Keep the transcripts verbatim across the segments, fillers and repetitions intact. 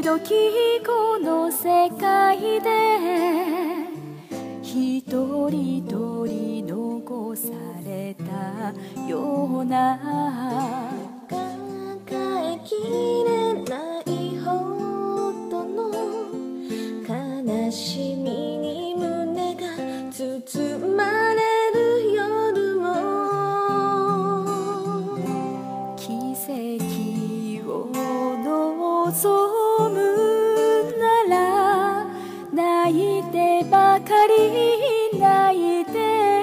々この世界で一人取り残されたような抱えきれないほどの悲しみに胸が包まれる夜も奇跡を望むなら泣いてばかり泣いて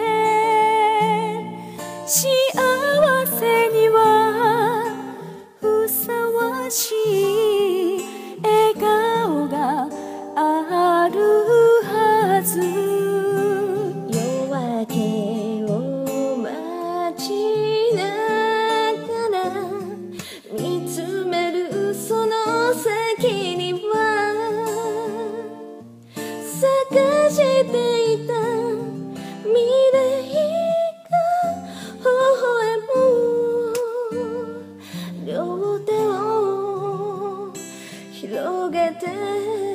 幸せにはふさわしい笑顔があるはず夜明けを待ちながら見つめるその先には探していた未来が微笑む両手を広げて